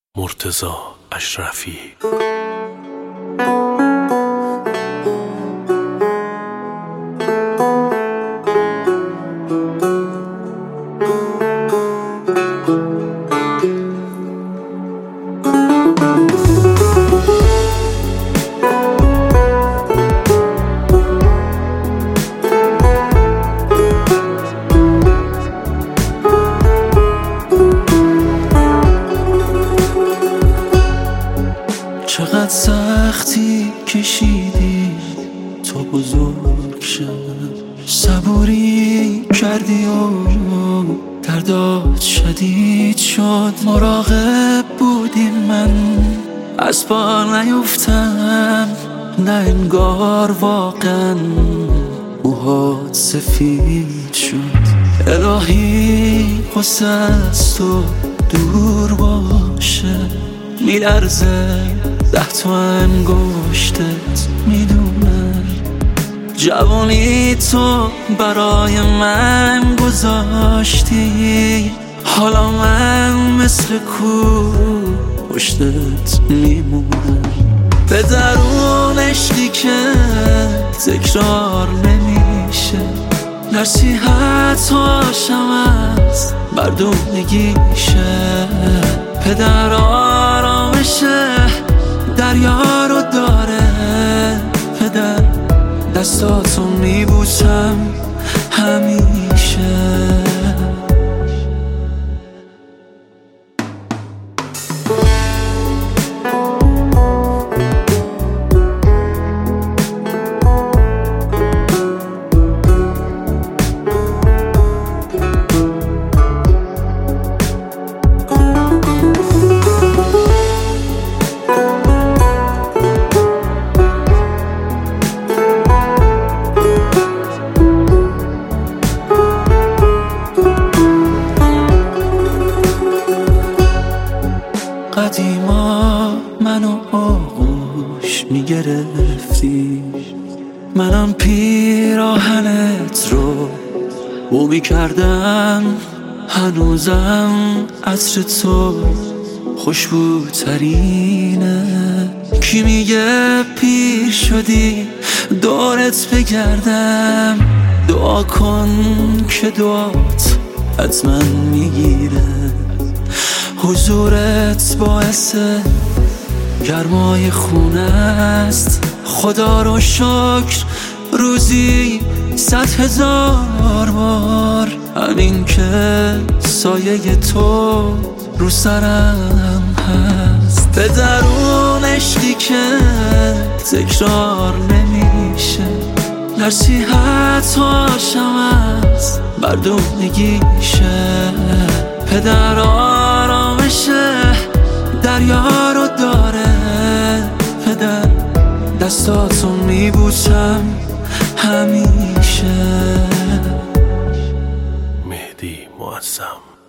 مرتضی اشرفی. چقدر سختی کشیدی تو بزرگ شد، صبوری کردی و دردات شدید شد. مراقب بودی من از پا نیفتم، نه انگار واقعا موهات سفید شد. الهی قصه از تو دور باشه، میلرزه 10 تا انگشتت میدونم. جوانی تو برای من گذاشتی، حالا من مثل کوه پشتت میمونم. به درون عشقی که تکرار نمیشه، نصیحت‌هاشم از مردونگیشه. پدر آرامشه دریا رو داره، پدر دستاتو میبوسم همیشه. قدیما منو آغوش میگرفتی، منم پیراهنت رو بو میکردم. هنوزم عطر تو خوشبوترینه. کی میگه پیر شدی دورت بگردم؟ دعا کن که دعات حتما میگیره. حضورت باعث گرمای خونه است، خدا رو شکر روزی 100,000 بار. همین که سایه تو رو سرم هست، به درون عشقی که تکرار نمیشه، نصیحت‌هاشم از مردونگیشه. پدر آرامشه دریا رو داره، پدر دستاتو میبوسم همیشه. مهدی معظم.